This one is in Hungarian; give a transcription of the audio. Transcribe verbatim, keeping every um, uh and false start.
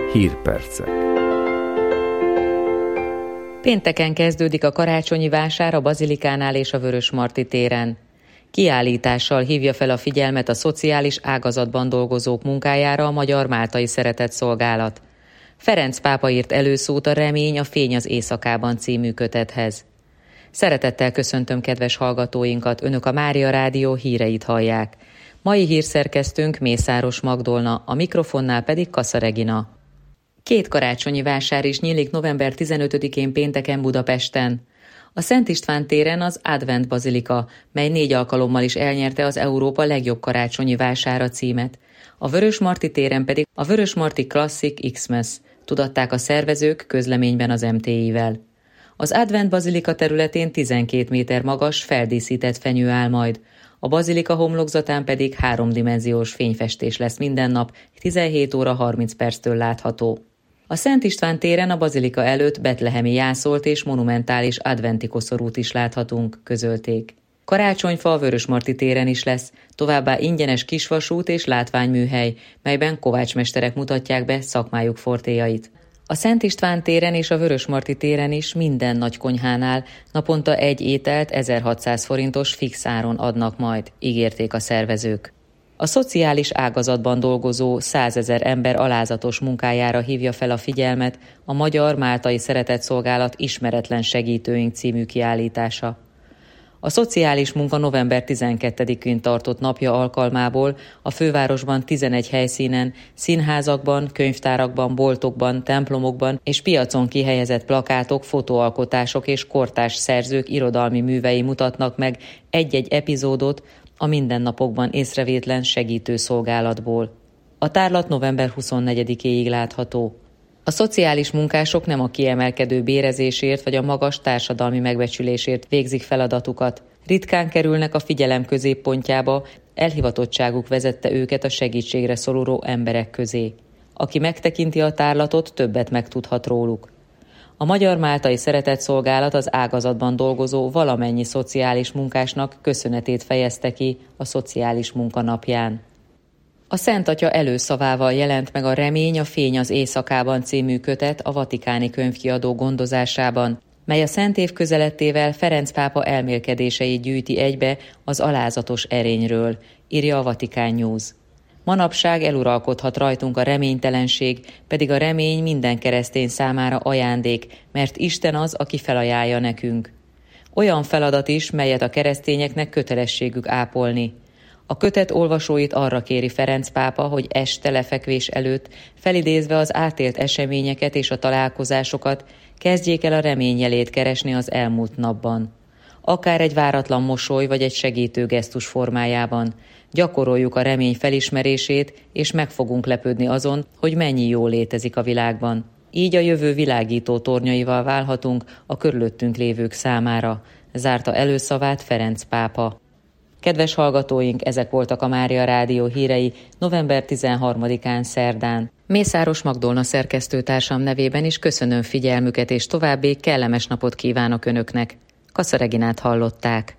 Hírpercek. Pénteken kezdődik a karácsonyi vásár a Bazilikánál és a Vörösmarty téren. Kiállítással hívja fel a figyelmet a szociális ágazatban dolgozók munkájára a Magyar Máltai Szeretetszolgálat. Ferenc pápa írt előszót a Remény a fény az éjszakában című kötethez. Szeretettel köszöntöm kedves hallgatóinkat, Önök a Mária Rádió híreit hallják. Mai hírszerkesztőnk Mészáros Magdolna, a mikrofonnál pedig Kassa Regina. Két karácsonyi vásár is nyílik november tizenötödikén pénteken Budapesten. A Szent István téren az Advent Bazilika, mely négy alkalommal is elnyerte az Európa legjobb karácsonyi vására címet. A Vörösmarty téren pedig a Vörösmarty Classic Xmas, tudatták a szervezők közleményben az em té i-vel. Az Advent Bazilika területén tizenkét méter magas, feldíszített fenyő áll majd. A bazilika homlokzatán pedig háromdimenziós fényfestés lesz minden nap, tizenhét óra harminc perctől látható. A Szent István téren a bazilika előtt betlehemi jászolt és monumentális adventi koszorút is láthatunk, közölték. Karácsonyfa a Vörösmarty téren is lesz, továbbá ingyenes kisvasút és látványműhely, melyben kovácsmesterek mutatják be szakmájuk fortéjait. A Szent István téren és a Vörösmarty téren is minden nagy konyhánál naponta egy ételt ezerhatszáz forintos fix áron adnak majd, ígérték a szervezők. A szociális ágazatban dolgozó százezer ember alázatos munkájára hívja fel a figyelmet a Magyar Máltai Szeretetszolgálat Ismeretlen Segítőink című kiállítása. A szociális munka november tizenkettedikén tartott napja alkalmából a fővárosban tizenegy helyszínen, színházakban, könyvtárakban, boltokban, templomokban és piacon kihelyezett plakátok, fotóalkotások és kortárs szerzők irodalmi művei mutatnak meg egy-egy epizódot a mindennapokban észrevétlen segítőszolgálatból. A tárlat november huszonnegyedikéig látható. A szociális munkások nem a kiemelkedő bérezésért vagy a magas társadalmi megbecsülésért végzik feladatukat. Ritkán kerülnek a figyelem középpontjába, elhivatottságuk vezette őket a segítségre szoruló emberek közé. Aki megtekinti a tárlatot, többet megtudhat róluk. A Magyar Máltai Szeretetszolgálat az ágazatban dolgozó valamennyi szociális munkásnak köszönetét fejezte ki a Szociális Munka napján. A Szent Atya előszavával jelent meg a Remény a fény az éjszakában című kötet a Vatikáni Könyvkiadó gondozásában, mely a Szent Év közelettével Ferenc pápa elmélkedéseit gyűjti egybe az alázatos erényről, írja a Vatikán News. Manapság eluralkodhat rajtunk a reménytelenség, pedig a remény minden keresztény számára ajándék, mert Isten az, aki felajánlja nekünk. Olyan feladat is, melyet a keresztényeknek kötelességük ápolni. A kötet olvasóit arra kéri Ferenc pápa, hogy este lefekvés előtt, felidézve az átélt eseményeket és a találkozásokat, kezdjék el a remény jelét keresni az elmúlt napban. Akár egy váratlan mosoly vagy egy segítő gesztus formájában. Gyakoroljuk a remény felismerését, és meg fogunk lepődni azon, hogy mennyi jó létezik a világban. Így a jövő világító tornyaival válhatunk a körülöttünk lévők számára, zárta előszavát Ferenc pápa. Kedves hallgatóink, ezek voltak a Mária Rádió hírei november tizenharmadikán szerdán. Mészáros Magdolna szerkesztőtársam nevében is köszönöm figyelmüket, és további kellemes napot kívánok Önöknek. Kassa Reginát hallották.